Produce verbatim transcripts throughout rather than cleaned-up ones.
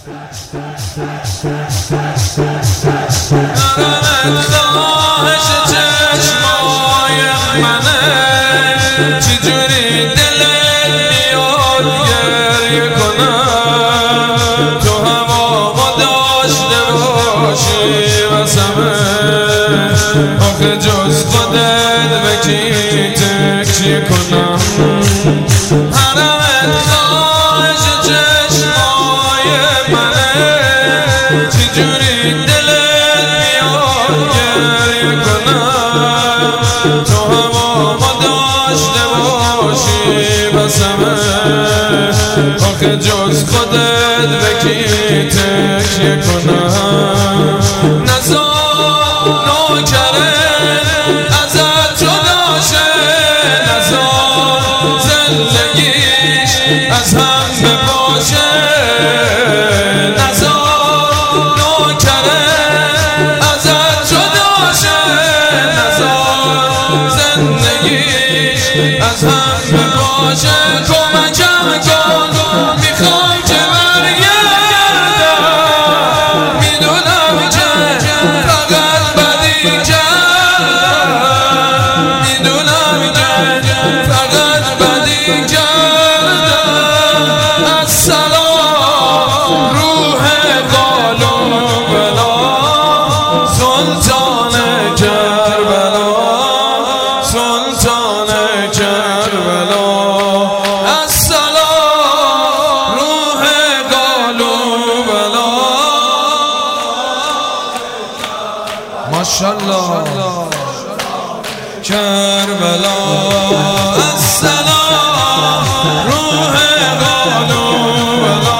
خواهش چشمای منه، چجوری دلت میاد گریه کنم، تو هوا ما داشته باشی واسمه، آخه جز خودت به کی تکیه کنم. حرمت خواهش چشمای منه، چجوری دلت میاد گریه کنم، تو هوا ما داشته باشی بسمه، آخه جز خودت به کی تکیه کنم. نزار نوکره ازت جدا شه، نزار زندگیش از هم بپاشه، نزار نوکره ازت جدا شه، نزار زندگیش از هم بپاشه. کمکم کن میخوام که برگردم، میدونم که فقط بدی کردم، میدونم که فقط بدی کردم. السلام روح قالو بلا، سلطان کربلا، سلطان کربلا. السلام روح قالو بلا. ماشاءالله کربلا. السلام روح قالو بلا.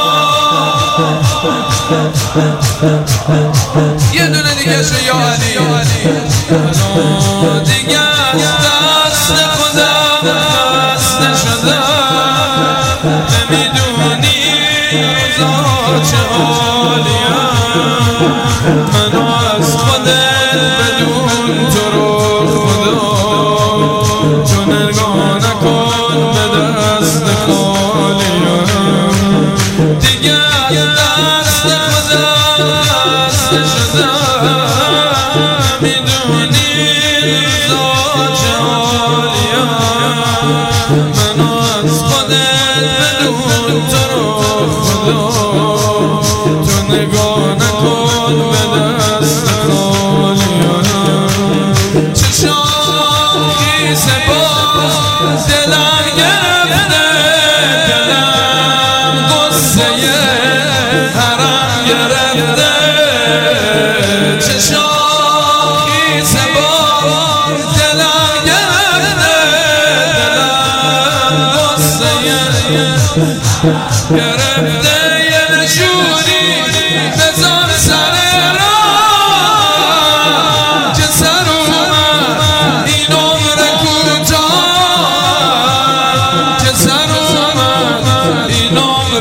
یه دونه دیگه شو یا علی، دیگه از دست خودم خسته شدم، نمیدونی اوضاع چه حالیم، منو از خودت بدون تو رو خدا، تو نگاه نکن به دست خالیم، دیگه از دست خودم خسته شدم، میدونی اوضاع چه حالیم، منو از خودت بدون تو رو خدا، تو نگاه نکن به دست خالیم. چشام خیسه باز دلم گرفته، دلم قصه حرم گرفته، چشام خیسه باز دلم گرفته، دلم قصه گرفته. یه نشونی بذار سر راه که سر اومد این عمر کوتاه، که سر اومد این عمر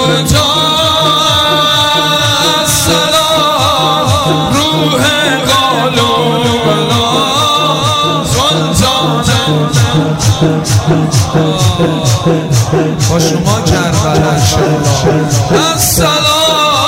کوتاه. السلام روح قالو بلا، سلطان با شما کربلا انشاءالله. السلام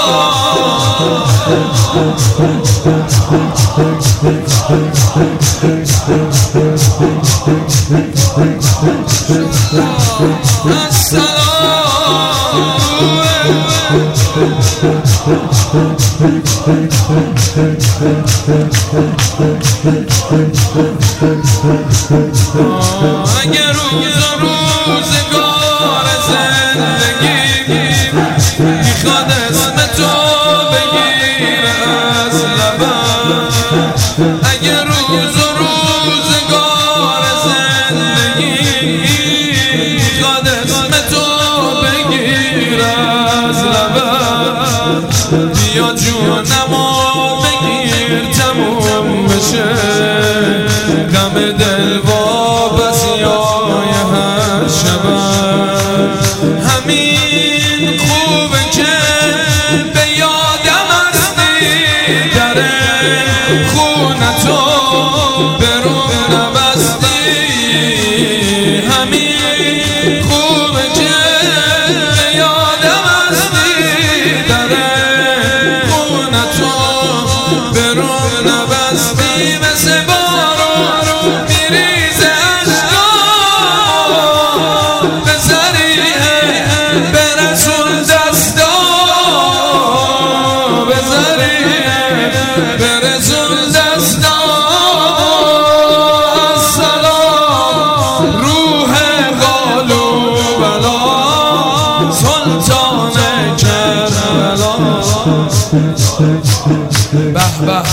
اگر روز و روزگار زندگی میخواد اسم تو بگیره از لبم، اگر روز و روزگار زندگی میخواد اسم تو بگیره از لبم، بیا جونمو بگیر تموم بشه غم دل وابسیای هر شبم. همین خوبه که به یادم هستی، در خونتو برون نبستی، همین خوبه که به یادم هستی،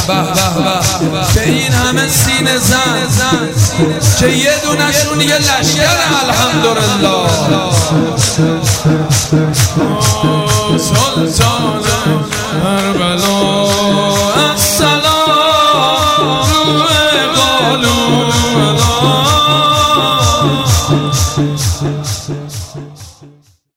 به این همه سینه زن که یه دونشون یه لشکر الحمدلله.